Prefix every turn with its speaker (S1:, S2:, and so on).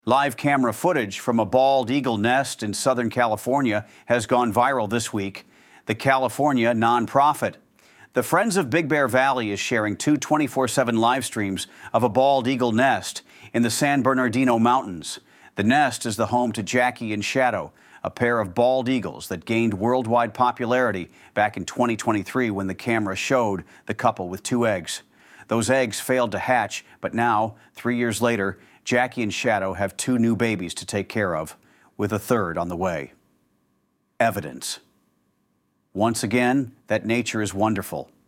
S1: Live camera footage from a bald eagle nest in Southern California has gone viral this week. The California nonprofit, the Friends of Big Bear Valley, is sharing two 24/7 live streams of a bald eagle nest in the San Bernardino Mountains. The nest is the home to Jackie and Shadow, a pair of bald eagles that gained worldwide popularity back in 2023 when the camera showed the couple with two eggs. Those eggs failed to hatch, but now, 3 years later, Jackie and Shadow have two new babies to take care of, with a third on the way. Evidence. Once again, that nature is wonderful.